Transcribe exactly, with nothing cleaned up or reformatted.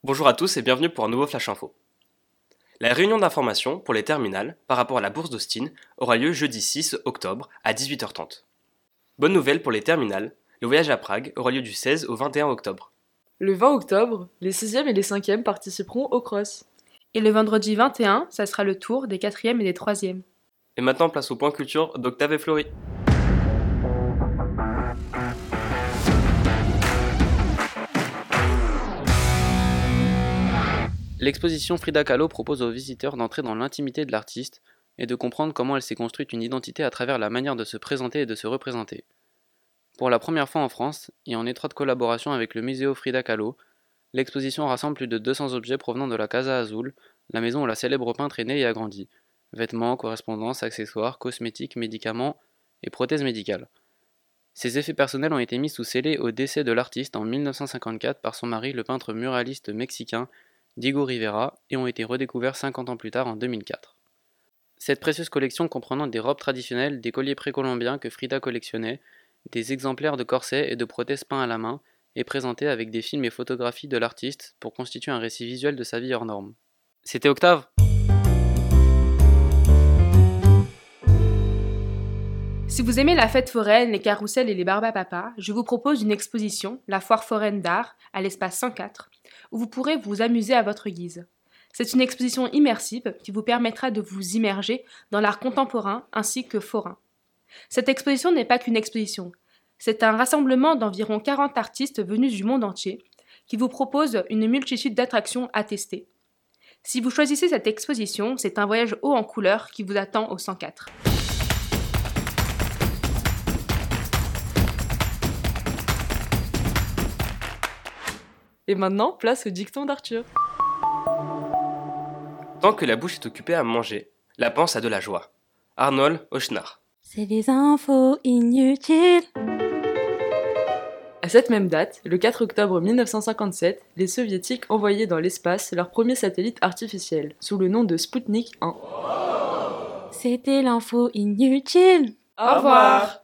Bonjour à tous et bienvenue pour un nouveau Flash Info. La réunion d'information pour les terminales par rapport à la bourse d'Austin aura lieu jeudi six octobre à dix-huit heures trente. Bonne nouvelle pour les terminales, le voyage à Prague aura lieu du seize au vingt et un octobre. Le vingt octobre, les sixièmes et les cinquièmes participeront au cross. Et le vendredi vingt et un, ça sera le tour des quatrièmes et des troisièmes. Et maintenant place au point culture d'Octave et Florie. L'exposition Frida Kahlo propose aux visiteurs d'entrer dans l'intimité de l'artiste et de comprendre comment elle s'est construite une identité à travers la manière de se présenter et de se représenter. Pour la première fois en France, et en étroite collaboration avec le Museo Frida Kahlo, l'exposition rassemble plus de deux cents objets provenant de la Casa Azul, la maison où la célèbre peintre est née et a grandi. Vêtements, correspondances, accessoires, cosmétiques, médicaments et prothèses médicales. Ces effets personnels ont été mis sous scellé au décès de l'artiste en mille neuf cent cinquante-quatre par son mari, le peintre muraliste mexicain Diego Rivera, et ont été redécouverts cinquante ans plus tard en deux mille quatre. Cette précieuse collection comprenant des robes traditionnelles, des colliers précolombiens que Frida collectionnait, des exemplaires de corsets et de prothèses peints à la main, est présentée avec des films et photographies de l'artiste pour constituer un récit visuel de sa vie hors norme. C'était Octave. Si vous aimez la fête foraine, les carrousels et les barbapapas, je vous propose une exposition, la Foire foraine d'art, à l'espace cent quatre, où vous pourrez vous amuser à votre guise. C'est une exposition immersive qui vous permettra de vous immerger dans l'art contemporain ainsi que forain. Cette exposition n'est pas qu'une exposition, c'est un rassemblement d'environ quarante artistes venus du monde entier qui vous propose une multitude d'attractions à tester. Si vous choisissez cette exposition, c'est un voyage haut en couleurs qui vous attend au cent quatre. Et maintenant, place au dicton d'Arthur. Tant que la bouche est occupée à manger, la panse a de la joie. Arnold Ochnar. C'est des infos inutiles. À cette même date, le quatre octobre mille neuf cent cinquante-sept, les soviétiques envoyaient dans l'espace leur premier satellite artificiel, sous le nom de Sputnik un. C'était l'info inutile. Au revoir.